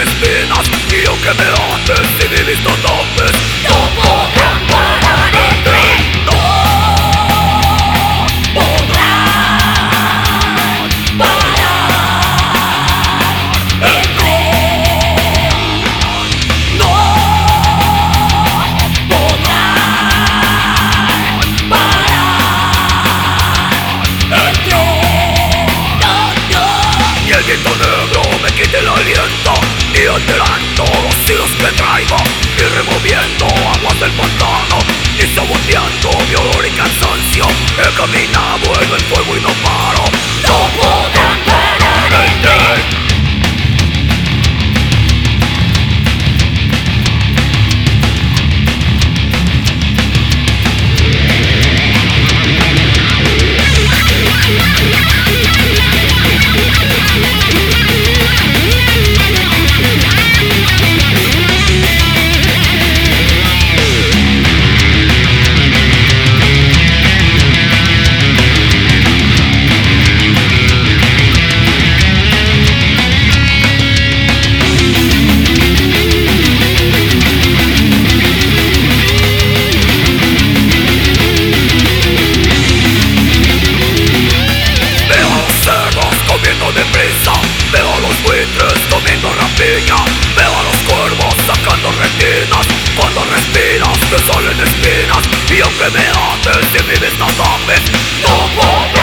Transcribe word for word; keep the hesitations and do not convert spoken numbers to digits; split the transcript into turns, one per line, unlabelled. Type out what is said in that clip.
espinas. Y aunque me ates y mi vista tapes, no podrán parar el tren. No podrán parar el tren. No podrán parar el tren. No, no. Y el viento negro me quite el aliento, y alterando los hilos que traigo, y removiendo aguas del pantano, y saboteando mi olor y cansancio. He caminado en el fuego y no paro. No podrán parar el tren. Veo a los buitres comiendo rapiña, veo a los cuervos sacando retinas. Cuando respiras te salen espinas, y aunque me ates y mi vista tapes, no podrás